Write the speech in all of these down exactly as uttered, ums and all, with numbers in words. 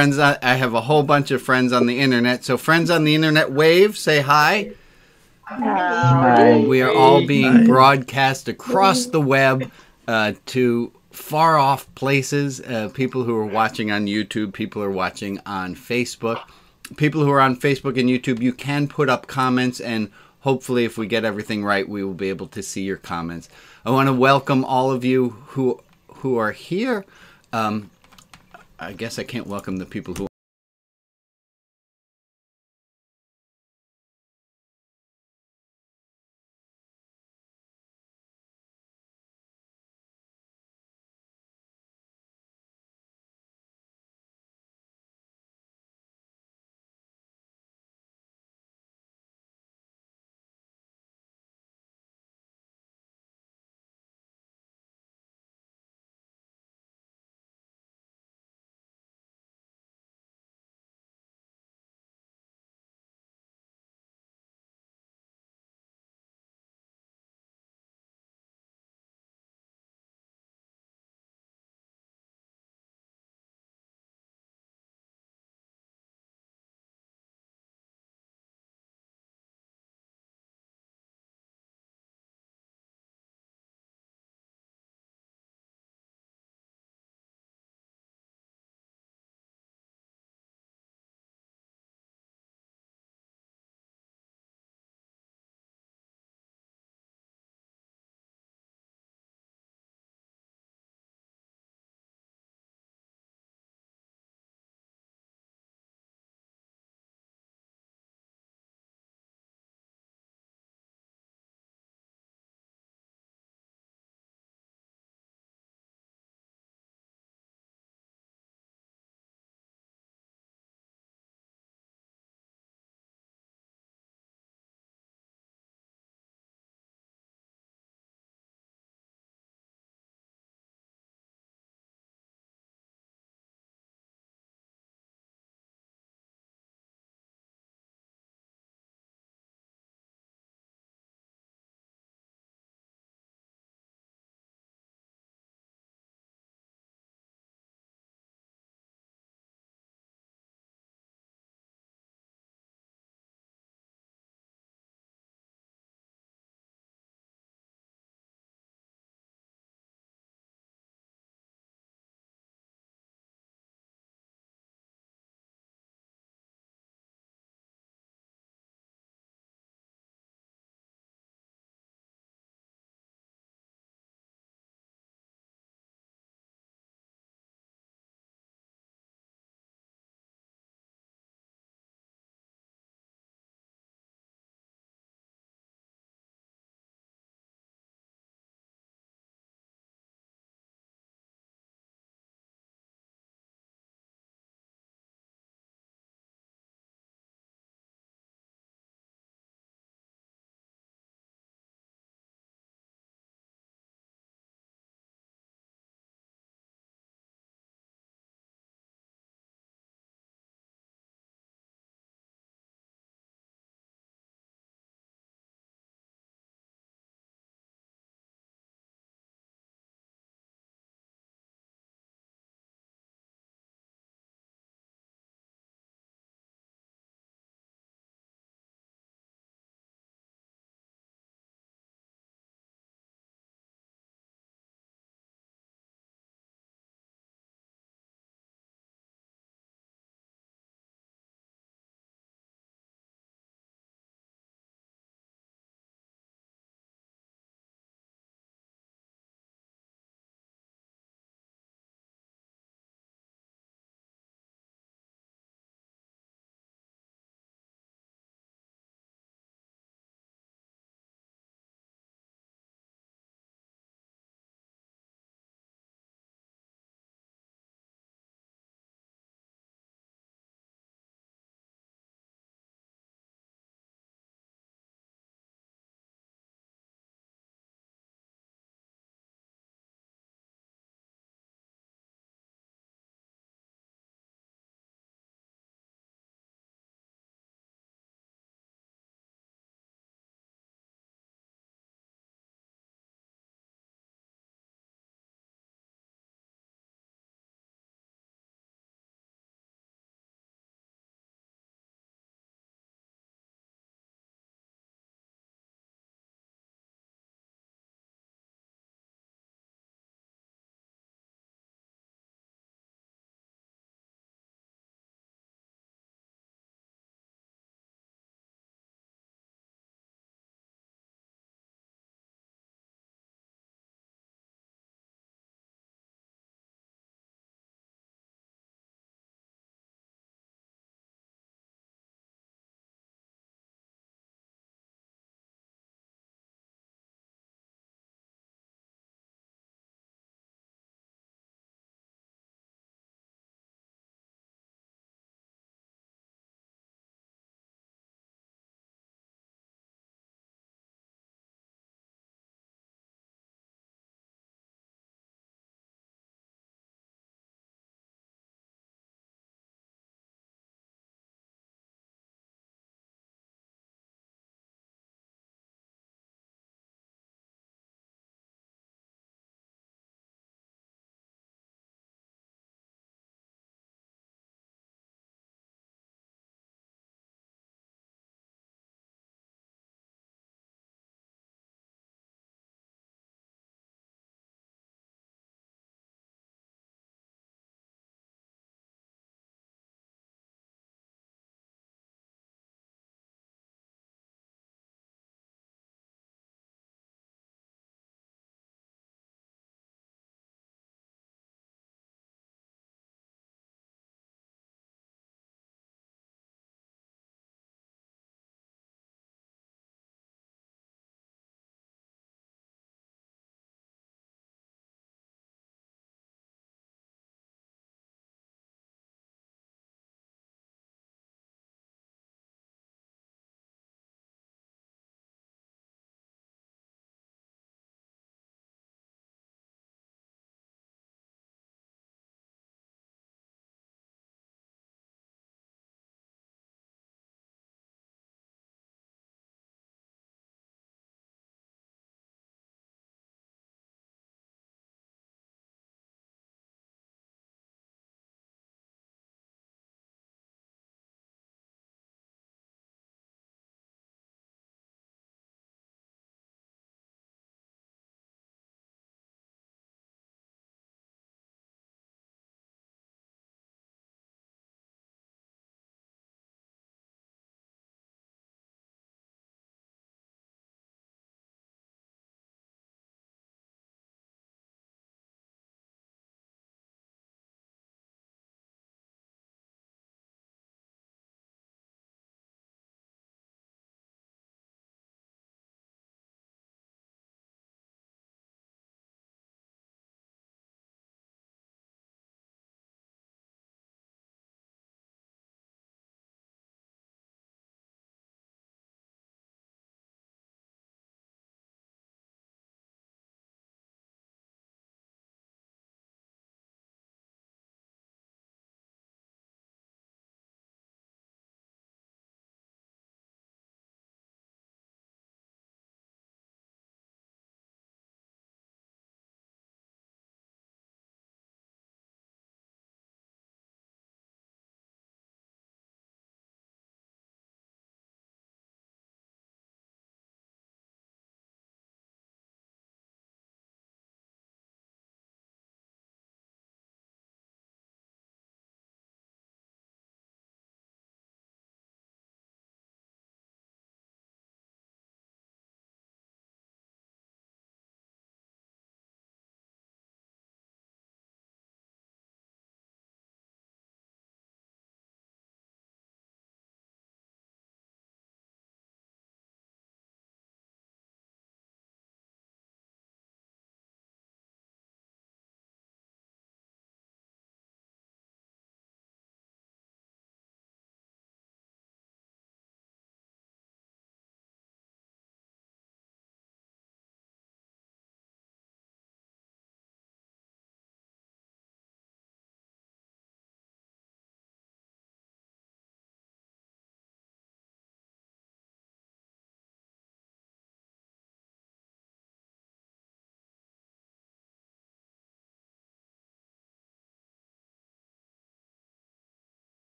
friends. I I have a whole bunch of friends on the internet. So, friends on the internet, wave, say hi. Hi. We are all being Hi. broadcast across the web uh, to far off places. Uh, people who are watching on YouTube, people are watching on Facebook. People who are on Facebook and YouTube, you can put up comments, and hopefully, if we get everything right, we will be able to see your comments. I want to welcome all of you who who are here. Um, I guess I can't welcome the people who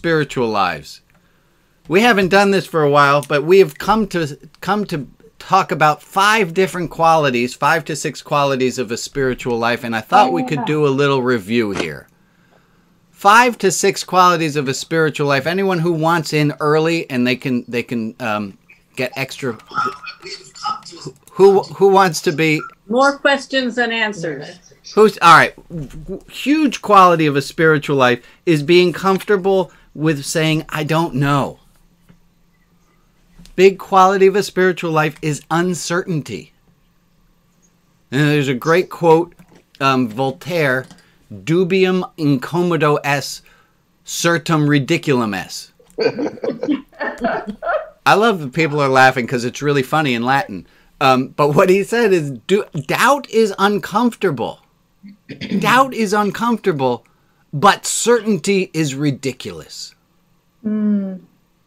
spiritual lives. We haven't done this for a while, but we have come to come to talk about five different qualities, five to six qualities of a spiritual life, and I thought we could do a little review here. Five to six qualities of a spiritual life. Anyone who wants in early and they can they can um, get extra. Who who wants to be more questions than answers? Who's all right? Huge quality of a spiritual life is being comfortable with saying I don't know. Big quality of a spiritual life is uncertainty. And there's a great quote, um, Voltaire, dubium incommodo es, certum ridiculum es. I love that people are laughing because it's really funny in Latin. Um, but what he said is, do, doubt is uncomfortable. Doubt is uncomfortable, but certainty is ridiculous. Mm.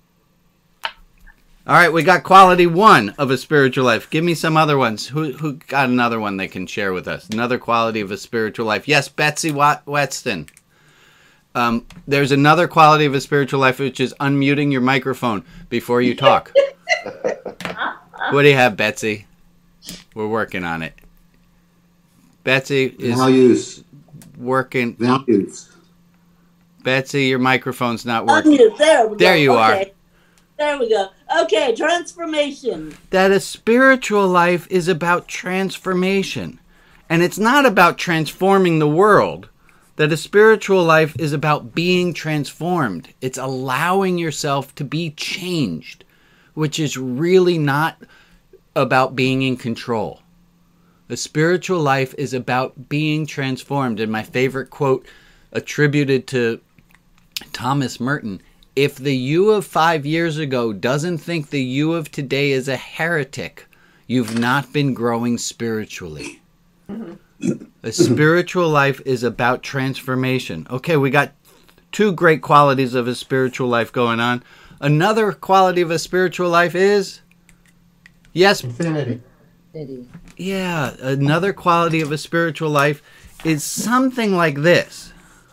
All right, we got quality one of a spiritual life. Give me some other ones. Who who got another one they can share with us? Another quality of a spiritual life. Yes, Betsy Wat- Weston. Um, there's another quality of a spiritual life, which is unmuting your microphone before you talk. What do you have, Betsy? We're working on it. Betsy is Values. working. Values. Betsy, your microphone's not working. Unmute. There we go. There you okay. are. There we go. Okay, transformation. That a spiritual life is about transformation. And it's not about transforming the world. That a spiritual life is about being transformed. It's allowing yourself to be changed, which is really not about being in control. A spiritual life is about being transformed. And my favorite quote attributed to Thomas Merton, if the you of five years ago doesn't think the you of today is a heretic, you've not been growing spiritually. A spiritual life is about transformation. Okay, we got two great qualities of a spiritual life going on. Another quality of a spiritual life is, yes, Infinity. Yeah, another quality of a spiritual life is something like this.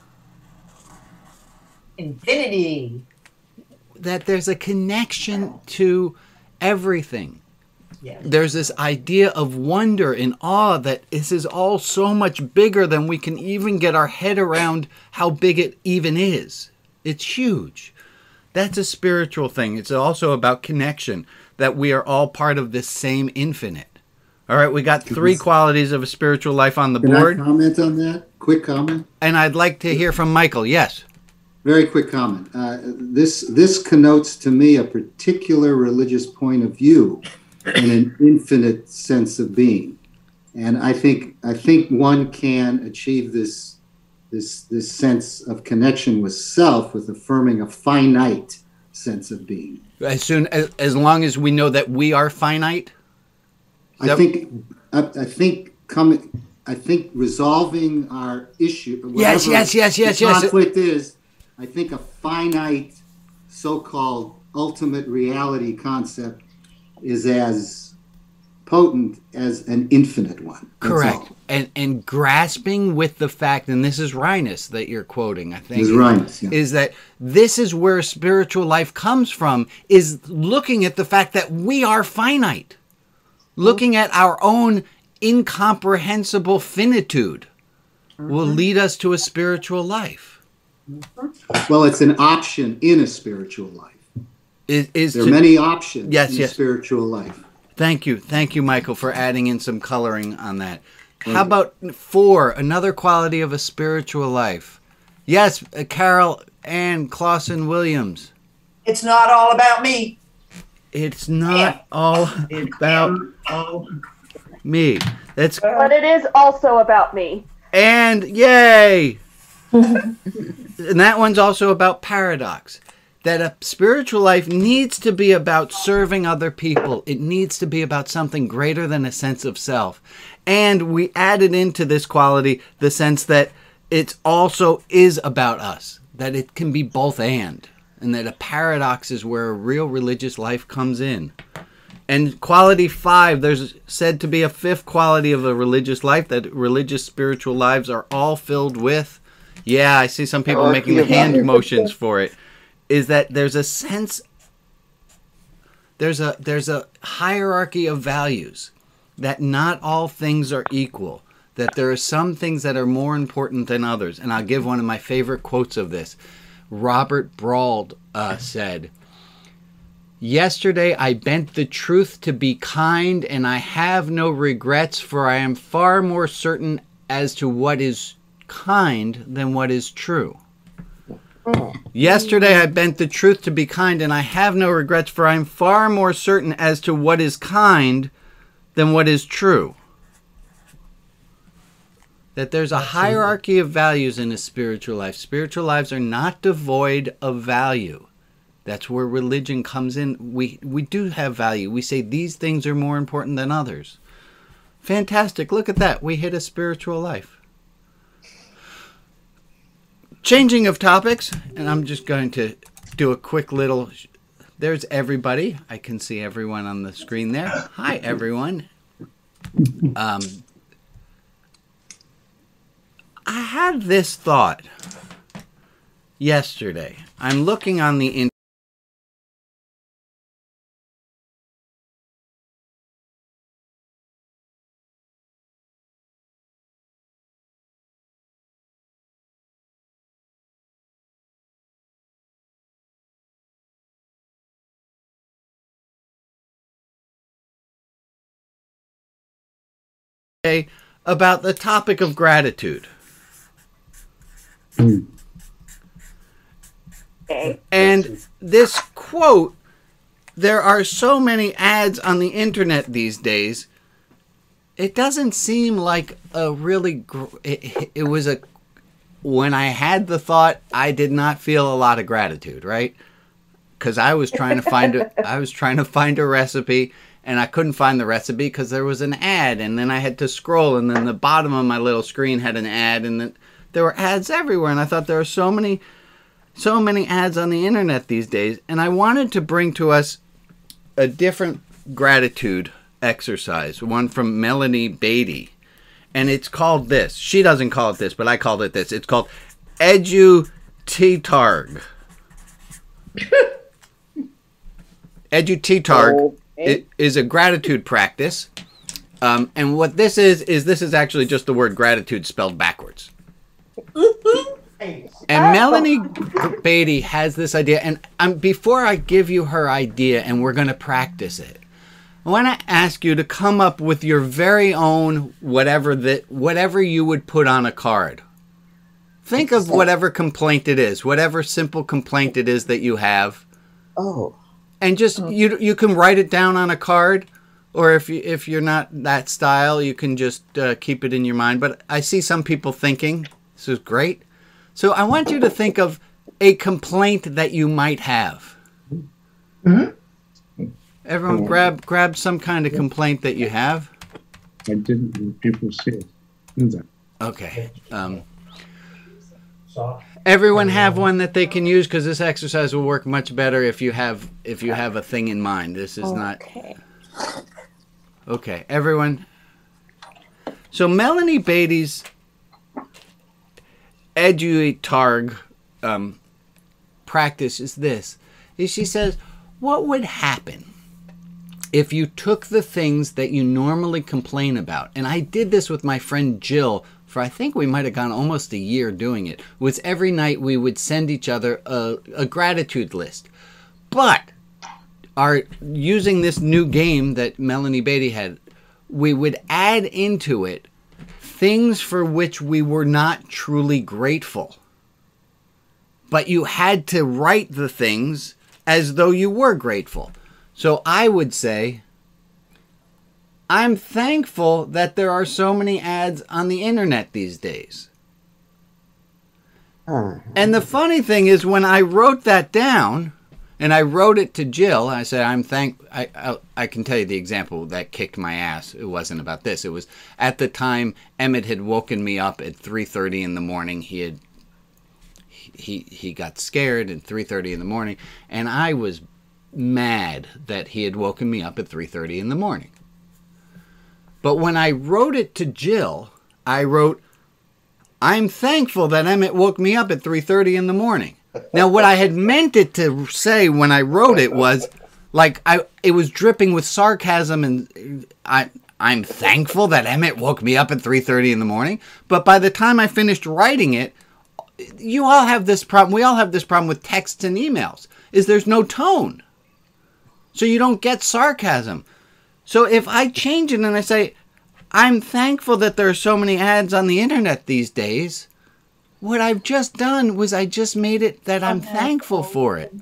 Infinity. That there's a connection to everything. Yes. There's this idea of wonder and awe that this is all so much bigger than we can even get our head around how big it even is. It's huge. That's a spiritual thing. It's also about connection, that we are all part of this same infinite. All right, we got three qualities of a spiritual life on the Can board. I comment on that? Quick comment? And I'd like to hear from Michael. Yes. Very quick comment. Uh, this this connotes to me a particular religious point of view and an infinite sense of being. And I think I think one can achieve this this this sense of connection with self with affirming a finite sense of being. As soon as, as long as we know that we are finite. I Yep. think I, I think coming I think resolving our issue. Yes, whatever yes, yes, yes, the yes. conflict is. I think a finite, so-called ultimate reality concept is as potent as an infinite one. That's Correct. all. And and grasping with the fact, and this is Rhinus that you're quoting, I think, This is Rhinus, yeah. is that this is where spiritual life comes from, is looking at the fact that we are finite. Looking at our own incomprehensible finitude will lead us to a spiritual life. Well, it's an option in a spiritual life. Is, is There are to- many options Yes, in yes. a spiritual life. Thank you. Thank you, Michael, for adding in some coloring on that. How about four, another quality of a spiritual life? Yes, uh, Carol Ann Clausen Williams. It's not all about me. It's not all about me. That's But it is also about me. and yay. And that one's also about paradox. That a spiritual life needs to be about serving other people. It needs to be about something greater than a sense of self. And we added into this quality the sense that it also is about us. That it can be both and. And that a paradox is where a real religious life comes in. And quality five, there's said to be a fifth quality of a religious life, that religious spiritual lives are all filled with. Yeah, I see some people Oh, making the yeah. hand motions for it. is that there's a sense, there's a there's a hierarchy of values, that not all things are equal, that there are some things that are more important than others. And I'll give one of my favorite quotes of this. Robert Brauld uh, said, "Yesterday I bent the truth to be kind, and I have no regrets, for I am far more certain as to what is kind than what is true." Yesterday I bent the truth to be kind, and I have no regrets, for I am far more certain as to what is kind than what is true. That there's a hierarchy of values in a spiritual life. Spiritual lives are not devoid of value. That's where religion comes in. We we do have value. We say these things are more important than others. Fantastic. Look at that. We hit a spiritual life. Changing of topics, and I'm just going to do a quick little... There's everybody. I can see everyone on the screen there. Hi, everyone. Um, I had this thought yesterday. I'm looking on the internet. About the topic of gratitude. Okay. And this quote, there are so many ads on the internet these days, it doesn't seem like a really, gr- it, it was a, when I had the thought, I did not feel a lot of gratitude, right? Because I was trying to find a, I was trying to find a recipe, and I couldn't find the recipe because there was an ad, and then I had to scroll, and then the bottom of my little screen had an ad, and then there were ads everywhere, and I thought there are so many, so many ads on the internet these days, and I wanted to bring to us a different gratitude exercise, one from Melanie Beatty, and it's called this. She doesn't call it this, but I called it this. It's called Edu-T-Targ. Edu-T-Targ. It is a gratitude practice. Um, and what this is, is this is actually just the word gratitude spelled backwards. And Melanie Beatty has this idea. And um, before I give you her idea and we're going to practice it, I want to ask you to come up with your very own whatever that whatever you would put on a card. Think of whatever complaint it is, whatever simple complaint it is that you have. Oh. And just you you can write it down on a card, or if you, if you're not that style, you can just uh, keep it in your mind. But I see some people thinking this is great, so I want you to think of a complaint that you might have. Mm-hmm. Everyone, grab grab some kind of complaint that you have. I didn't when people say it. Okay. Um, Everyone have one that they can use, because this exercise will work much better if you have if you have a thing in mind. This is Okay. not okay. Everyone. So Melanie Beatty's Edu-Targ um, practice is this: is she says, what would happen if you took the things that you normally complain about? And I did this with my friend Jill. For I think we might have gone almost a year doing it, was every night we would send each other a, a gratitude list. But our using this new game that Melanie Beatty had, we would add into it things for which we were not truly grateful. But you had to write the things as though you were grateful. So I would say, I'm thankful that there are so many ads on the internet these days. And the funny thing is, when I wrote that down, and I wrote it to Jill, I said, I'm thank. I, I I can tell you the example that kicked my ass. It wasn't about this. It was at the time Emmett had woken me up at three thirty in the morning. He had he he got scared at three thirty in the morning, and I was mad that he had woken me up at three thirty in the morning. But when I wrote it to Jill, I wrote, I'm thankful that Emmett woke me up at three thirty in the morning. Now, what I had meant it to say when I wrote it was, like, I it was dripping with sarcasm, and I I'm thankful that Emmett woke me up at three thirty in the morning. But by the time I finished writing it, you all have this problem. We all have this problem with texts and emails. Is there's no tone, so you don't get sarcasm. So if I change it and I say, I'm thankful that there are so many ads on the internet these days, what I've just done was I just made it that I'm thankful for it.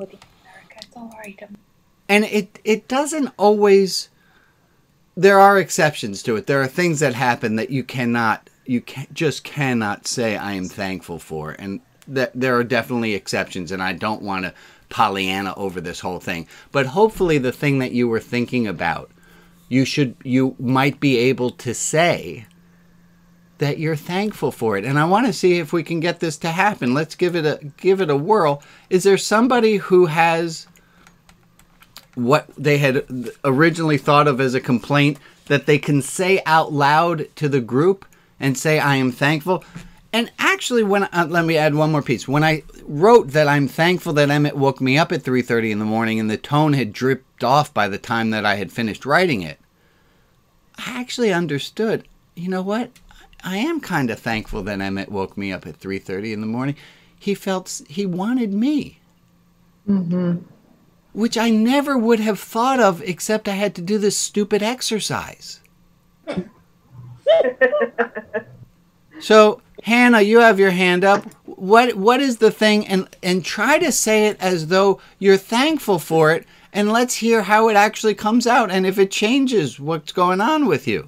And it, it doesn't always, there are exceptions to it. There are things that happen that you cannot, you can, just cannot say I am thankful for. And that there are definitely exceptions, and I don't want to Pollyanna over this whole thing. But hopefully the thing that you were thinking about, you should, you might be able to say that you're thankful for it. And I want to see if we can get this to happen. Let's give it a give it a whirl. Is there somebody who has what they had originally thought of as a complaint that they can say out loud to the group and say, I am thankful? And actually, when uh, let me add one more piece. When I wrote that I'm thankful that Emmett woke me up at three thirty in the morning and the tone had dripped off by the time that I had finished writing it, I actually understood, you know what? I am kind of thankful that Emmett woke me up at three thirty in the morning. He felt, he wanted me. Mm-hmm. Which I never would have thought of, except I had to do this stupid exercise. So, Hannah, you have your hand up. What What is the thing? And, and try to say it as though you're thankful for it, and let's hear how it actually comes out, and if it changes what's going on with you.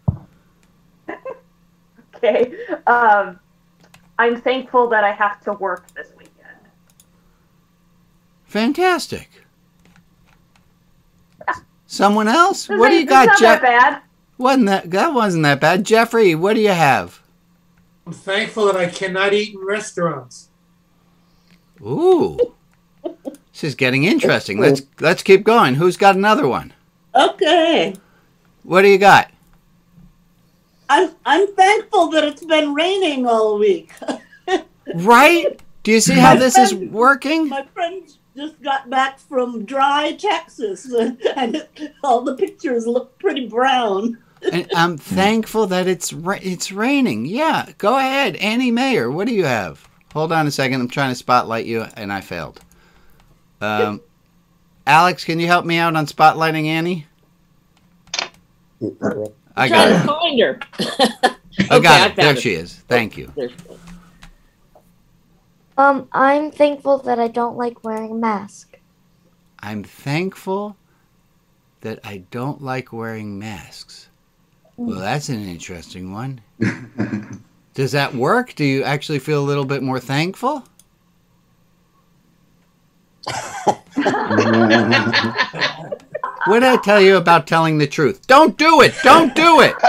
Okay. Um, I'm thankful that I have to work this weekend. Fantastic. Someone else? This What do ain't- you got, It's not Jeff? that bad. Wasn't that that wasn't that bad, Jeffrey? What do you have? I'm thankful that I cannot eat in restaurants. Ooh, this is getting interesting. Let's let's keep going. Who's got another one? Okay. What do you got? I'm I'm thankful that it's been raining all week. Right? Do you see how this is working? My friend just got back from dry Texas, and it, all the pictures look pretty brown. And I'm thankful that it's ra- it's raining. Yeah, go ahead, Annie Mayer. What do you have? Hold on a second. I'm trying to spotlight you, and I failed. Um, Alex, can you help me out on spotlighting Annie? I got Trying to her. find her. I Okay, got I it. There found she is. Thank you. There's- Um, I'm thankful that I don't like wearing a mask. I'm thankful that I don't like wearing masks. Well, that's an interesting one. Does that work? Do you actually feel a little bit more thankful? What did I tell you about telling the truth? Don't do it! Don't do it!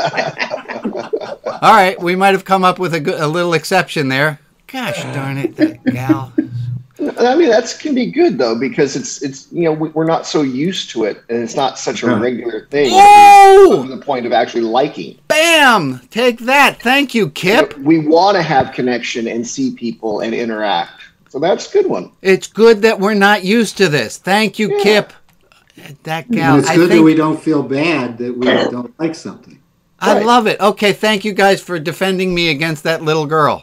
All right, we might have come up with a, good, a little exception there. Gosh darn it, that gal. I mean, that can be good though, because it's it's you know we, we're not so used to it, and it's not such a regular thing. Oh! To the point of actually liking. Bam! Take that. Thank you, Kip. We want to have connection and see people and interact. So that's a good one. It's good that we're not used to this. Thank you, Yeah. Kip. That gal. And it's I good that think we don't feel bad that we don't like something. I Right. love it. Okay, thank you guys for defending me against that little girl.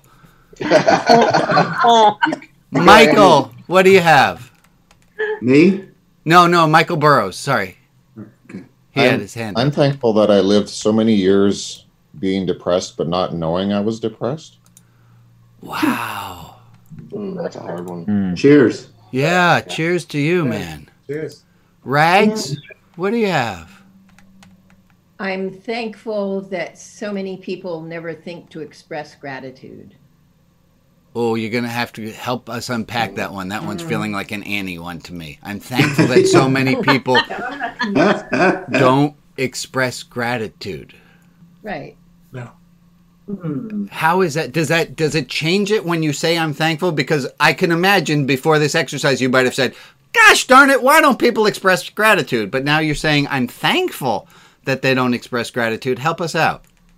Michael, what do you have? Me? No, no, Michael Burrows. Sorry. Okay. He had I'm- his hand. I'm thankful that I lived so many years being depressed, but not knowing I was depressed. Wow. Mm, that's a hard one. Cheers. Yeah, cheers to you, man. Cheers. Rags, what do you have? I'm thankful that so many people never think to express gratitude. Oh, you're going to have to help us unpack that one. That one's feeling like an Annie one to me. I'm thankful that so many people don't express gratitude. Right. No. How is that? Does that does it change it when you say I'm thankful? Because I can imagine before this exercise you might have said, gosh darn it, why don't people express gratitude? But now you're saying I'm thankful that they don't express gratitude. Help us out.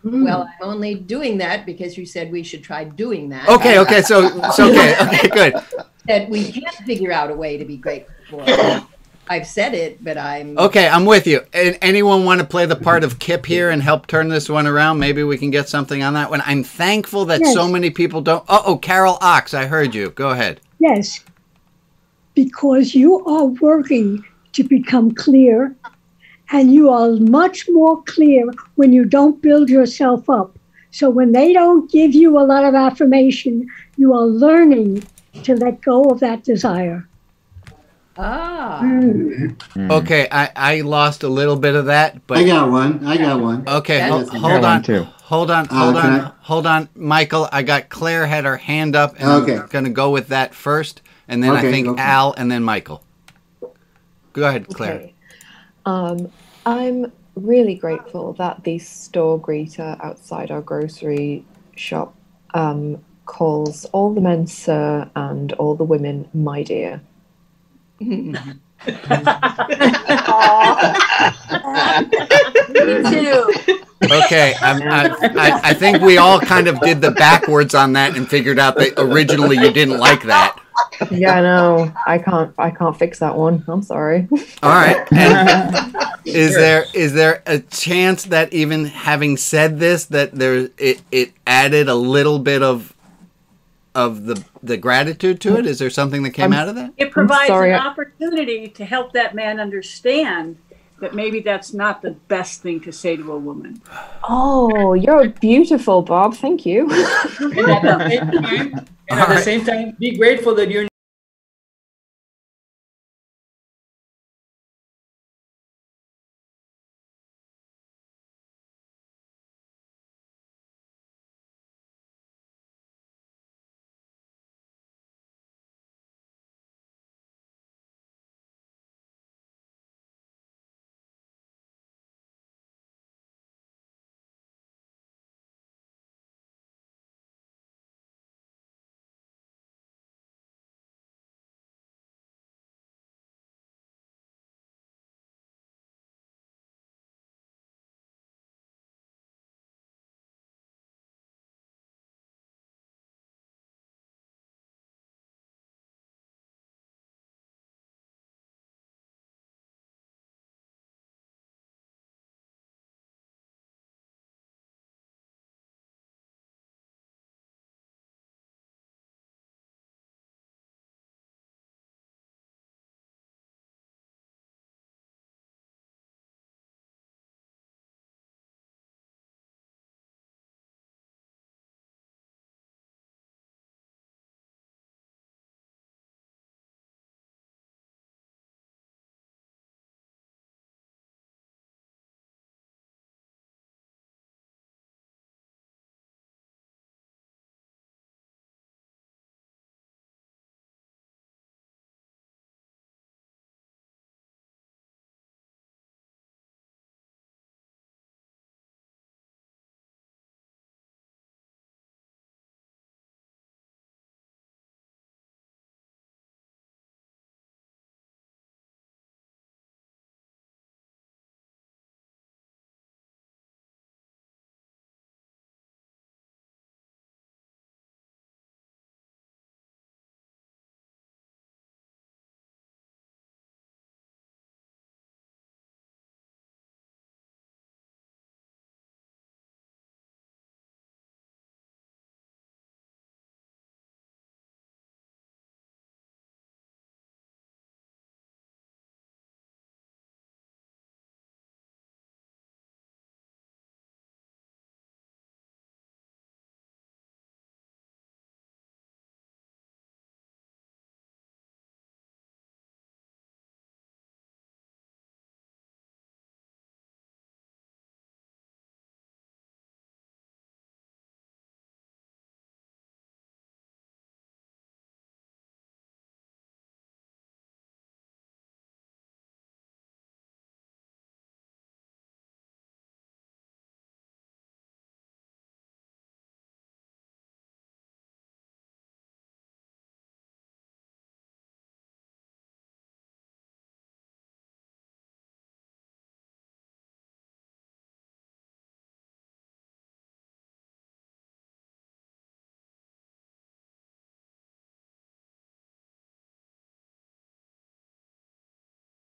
Well, I'm only doing that because you said we should try doing that. Okay, okay, so, so okay, okay, good. That we can't figure out a way to be grateful for. I've said it, but I'm... Okay, I'm with you. And anyone want to play the part of Kip here and help turn this one around? Maybe we can get something on that one. I'm thankful that Yes. so many people don't... Uh-oh, Carol Ox, I heard you. Go ahead. Yes, because you are working to become clear, and you are much more clear when you don't build yourself up. So when they don't give you a lot of affirmation, you are learning to let go of that desire. Ah. Okay, I, I lost a little bit of that, but... I got one. I got one. Okay, I hold, got some. hold I got on. one too. Hold on, Uh, hold can on, I- hold on. Michael, I got Claire had her hand up, and Okay. I'm going to go with that first, and then I Okay, think okay. Al, and then Michael. Go ahead, Claire. Okay. Um, I'm really grateful that the store greeter outside our grocery shop um, calls all the men sir and all the women my dear. Me too. Okay, I'm, I, I, I think we all kind of did the backwards on that and figured out that originally you didn't like that. Yeah, I know. I can't. I can't fix that one. I'm sorry. All right. And is there is there a chance that even having said this, that there it, it added a little bit of of the the gratitude to it? Is there something that came I'm- out of that? It provides sorry, an I- opportunity to help that man understand that maybe that's not the best thing to say to a woman. Oh, you're beautiful, Bob. Thank you. And at the same time, and at the same time, be grateful that you're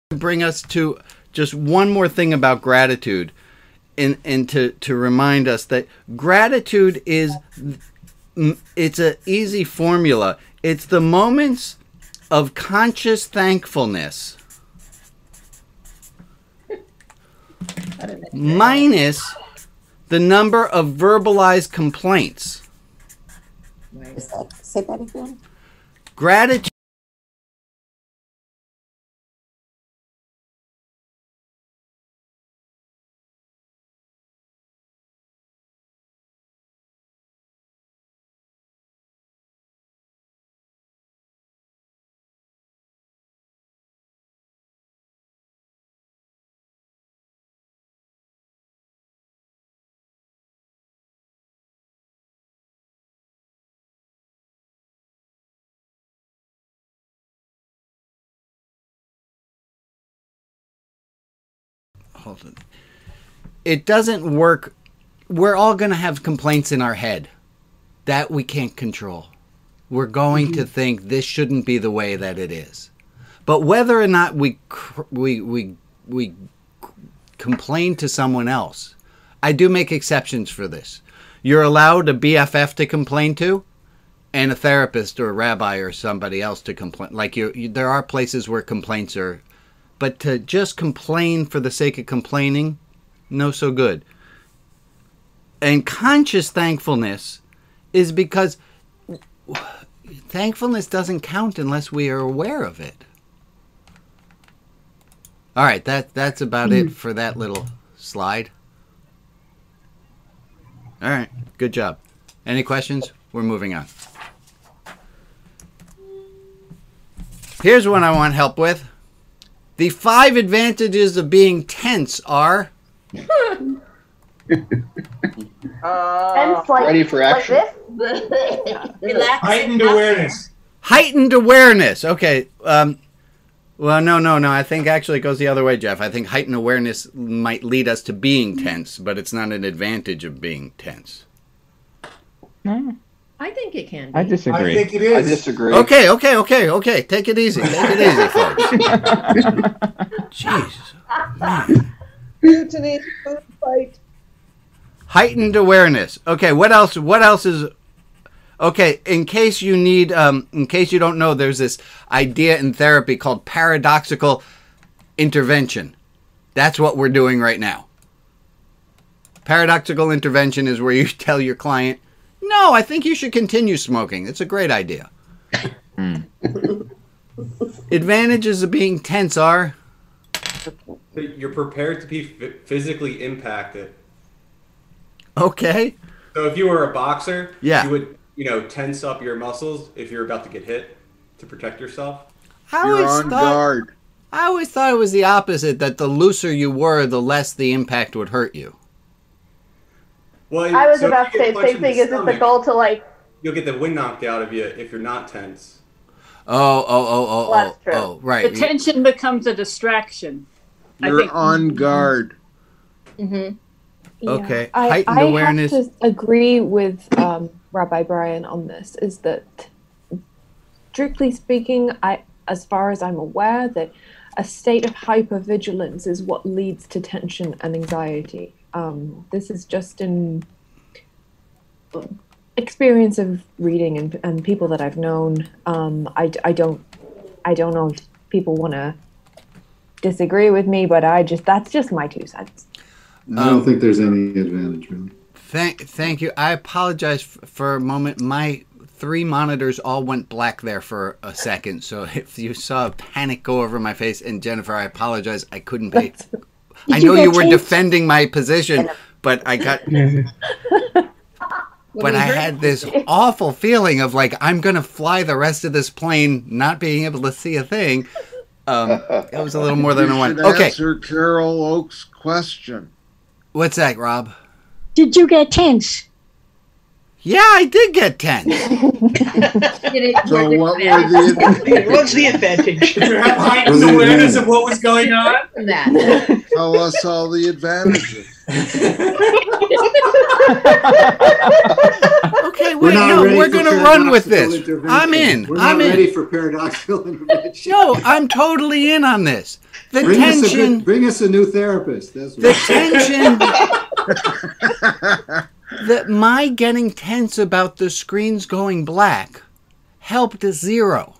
bring us to just one more thing about gratitude, and and to to remind us that gratitude is, it's an easy formula. It's the moments of conscious thankfulness minus the number of verbalized complaints. Say that again. Gratitude. Hold on. It doesn't work. We're all going to have complaints in our head that we can't control. We're going to think this shouldn't be the way that it is. But whether or not we we we we complain to someone else, I do make exceptions for this. You're allowed a B F F to complain to, and a therapist or a rabbi or somebody else to complain. Like you, you there are places where complaints are. But to just complain for the sake of complaining, no so good. And conscious thankfulness is because thankfulness doesn't count unless we are aware of it. All right, that that's about mm. it for that little slide. All right, good job. Any questions? We're moving on. Here's one I want help with. The five advantages of being tense are... uh, tense like, ready for action. Like this? Heightened awareness. Heightened awareness. Okay. Um, well, no, no, no. I think actually it goes the other way, Jeff. I think heightened awareness might lead us to being tense, but it's not an advantage of being tense. Mm. I think it can be. I disagree. I think it is. I disagree. Okay, okay, okay, okay. Take it easy. Take it easy, folks. Jesus. Man. Mutiny, food fight. Heightened awareness. Okay, what else? What else is... Okay, in case you need... Um, in case you don't know, there's this idea in therapy called paradoxical intervention. That's what we're doing right now. Paradoxical intervention is where you tell your client, no, I think you should continue smoking. It's a great idea. Mm. Advantages of being tense are... You're prepared to be physically impacted. Okay. So if you were a boxer, yeah. you would, you know, tense up your muscles if you're about to get hit to protect yourself. I you're always on thought, guard. I always thought it was the opposite, that the looser you were, the less the impact would hurt you. Well, I was so about to say the same thing. Is it the goal to like... You'll get the wind knocked out of you if you're not tense. Oh, oh, oh, oh, well, that's oh, true. oh, right. The tension becomes a distraction. You're I think. on guard. Mm-hmm. Yeah. Okay. I, Heightened I awareness. have to agree with um, Rabbi Brian on this, is that strictly speaking, I, as far as I'm aware, that a state of hypervigilance is what leads to tension and anxiety. Um, this is just in experience of reading and, and people that I've known. Um, I, I don't I don't know if people want to disagree with me, but I just that's just my two cents. I don't um, think there's any advantage, really. Thank, thank you. I apologize f- for a moment. My three monitors all went black there for a second, so if you saw a panic go over my face, and Jennifer, I apologize. I couldn't pay. I know you, you were changed? defending my position, but I got... But I had this awful feeling of like, I'm going to fly the rest of this plane not being able to see a thing. Um, it was a little more than I wanted. Okay. Answer Carol Oak's question. What's that, Rob? Did you get tense? Yeah, I did get tense. So what were the What's the advantage? Did you have heightened awareness of what was going on? Tell us all the advantages. Okay, wait, no, we're going to run with this. I'm in. We're I'm not in. ready for paradoxical intervention. No, I'm totally in on this. The bring us a tension. good, bring us a new therapist. That's The what. tension. That my getting tense about the screens going black helped zero.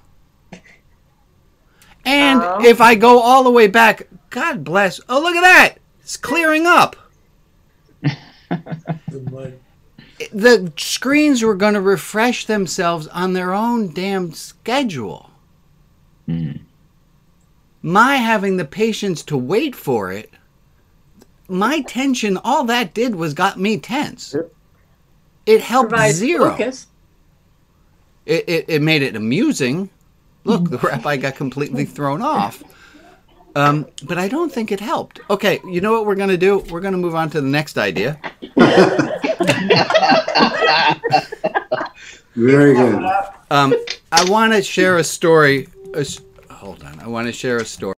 And Oh. if I go all the way back, God bless. Oh, look at that. It's clearing up. The screens were going to refresh themselves on their own damn schedule. Mm. My having the patience to wait for it, my tension, all that did was got me tense. It helped Provide zero. focus. It, it, it made it amusing. Look, the rabbi got completely thrown off. Um, but I don't think it helped. Okay, you know what we're going to do? We're going to move on to the next idea. Very good. Um, I want to share a story. A s- hold on. I want to share a story.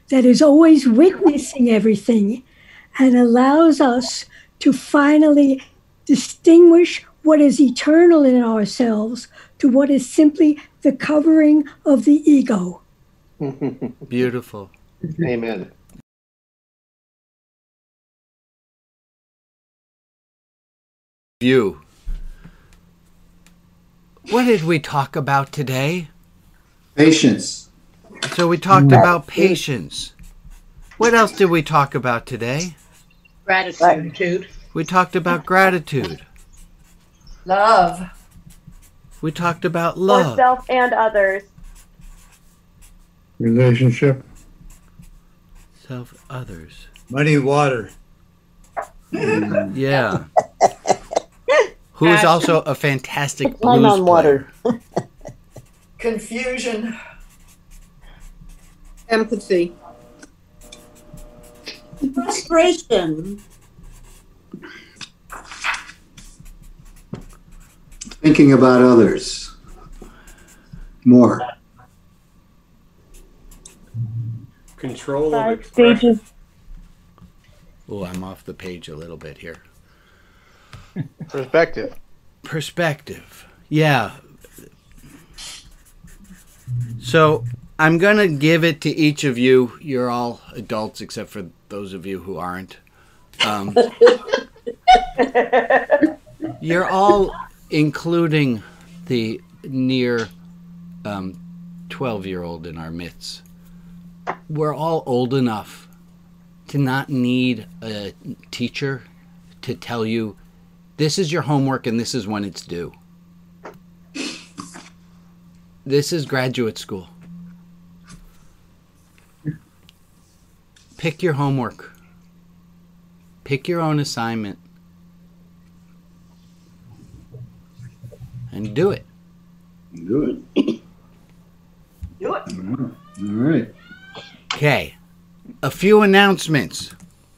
that is always witnessing everything and allows us to finally distinguish what is eternal in ourselves to what is simply the covering of the ego. Beautiful. Amen. You. What did we talk about today? Patience. So we talked about patience. What else did we talk about today? Gratitude. We talked about gratitude. Love. We talked about For love. self and others. Relationship. Self, others. Money, water. Yeah. Who is also a fantastic Lemon blues water. player. Confusion. Empathy. Frustration. Thinking about others more. Control of Five expression. stages. Oh, I'm off the page a little bit here. Perspective. Perspective. Yeah. So I'm going to give it to each of you. You're all adults except for those of you who aren't. Um, you're all, including the near um, twelve-year-old in our midst. We're all old enough to not need a teacher to tell you this is your homework and this is when it's due. This is graduate school. Pick your homework. Pick your own assignment. And do it. Do it. Do it. All right. Okay. A few announcements.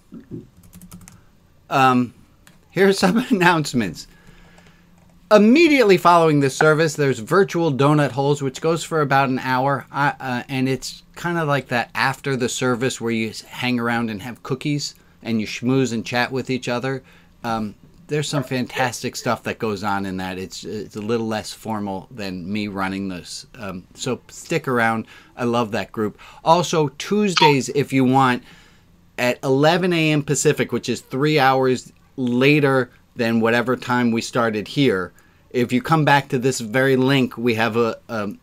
Um, here are some announcements. Immediately following this service, there's virtual donut holes, which goes for about an hour. Uh, uh, and it's kind of like that after the service where you hang around and have cookies and you schmooze and chat with each other. Um, there's some fantastic stuff that goes on in that. It's it's a little less formal than me running this. Um, so stick around. I love that group. Also, Tuesdays, if you want, at eleven a.m. Pacific, which is three hours later than whatever time we started here. If you come back to this very link, we have a, um,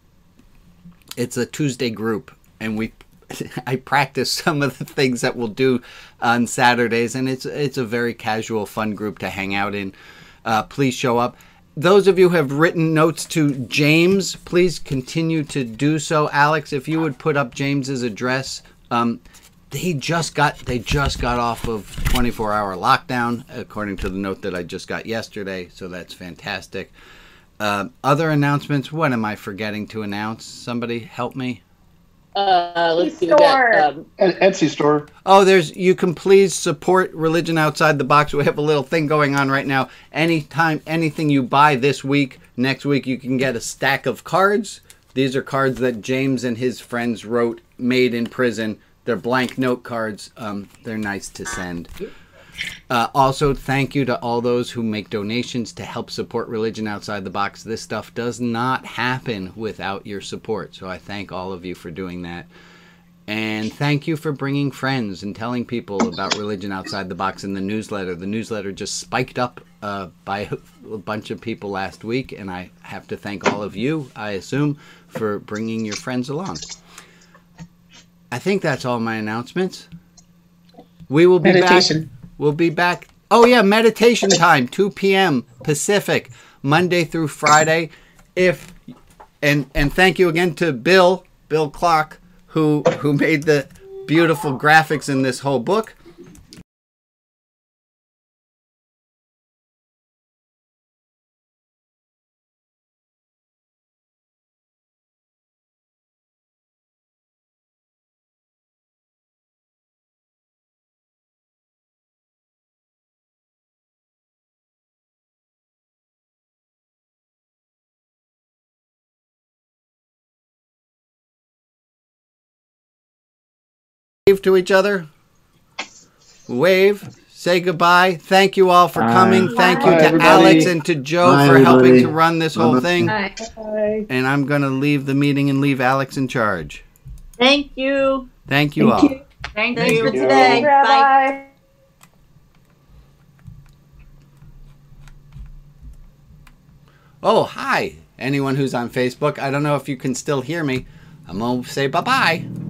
it's a Tuesday group, and we, I practice some of the things that we'll do on Saturdays, and it's it's a very casual, fun group to hang out in. Uh, please show up. Those of you who have written notes to James, please continue to do so. Alex, if you would put up James's address. Um, He just got they just got off of twenty-four hour lockdown, according to the note that I just got yesterday. So that's fantastic. Uh, other announcements. What am I forgetting to announce? Somebody help me. Uh, let's see. We Store. got um, An Etsy store. Oh, there's you can please support Religion Outside the Box. We have a little thing going on right now. Anytime anything you buy this week, next week you can get a stack of cards. These are cards that James and his friends wrote, made in prison. They're blank note cards. Um, they're nice to send. Uh, also, thank you to all those who make donations to help support Religion Outside the Box. This stuff does not happen without your support. So I thank all of you for doing that. And thank you for bringing friends and telling people about Religion Outside the Box in the newsletter. The newsletter just spiked up uh, by a bunch of people last week. And I have to thank all of you, I assume, for bringing your friends along. I think that's all my announcements. We will be Meditation. back. We'll be back. Oh yeah, meditation time, two p.m. Pacific, Monday through Friday. If and and thank you again to Bill, Bill Clark, who who made the beautiful graphics in this whole book. Wave to each other. Wave. Say goodbye. Thank you all for coming. Thank you Bye, to everybody. Alex and to Joe Bye, for helping everybody. to run this whole Bye-bye. thing. Bye. And I'm going to leave the meeting and leave Alex in charge. Thank you. Thank you Thank all. you. Thank Thanks you. for today. Bye. Rabbi. Oh, hi. Anyone who's on Facebook, I don't know if you can still hear me. I'm going to say bye-bye.